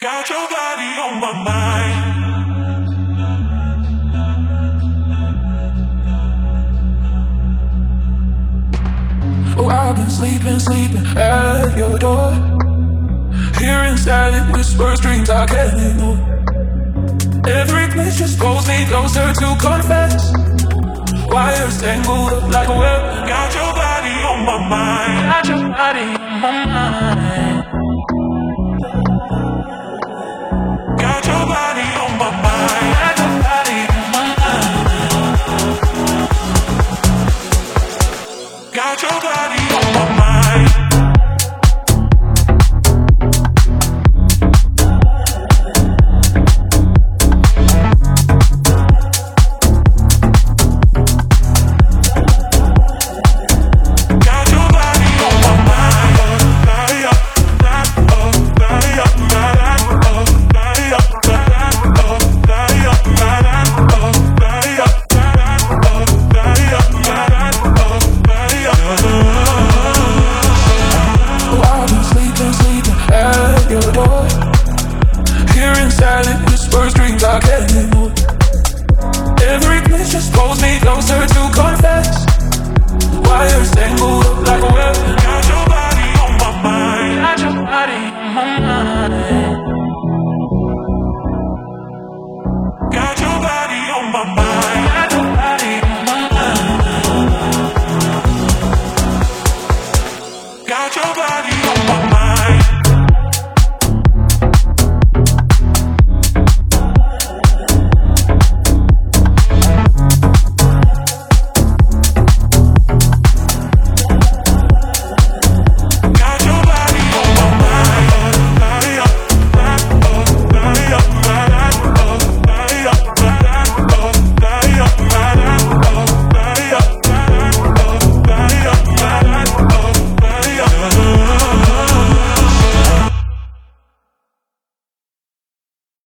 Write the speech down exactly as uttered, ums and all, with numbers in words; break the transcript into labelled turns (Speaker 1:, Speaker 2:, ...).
Speaker 1: Got your body on my mind. Oh, I've been sleeping, sleeping at your door, hearing silent whispers, dreams I can't ignore. Every place just pulls me closer to confess. Wires tangled up like a web. Got your body on my mind. Got your body on my mind. Got your body on my mind. Got your body on my mind. Got your body on my mind. Hearing silent whispers, dreams I can't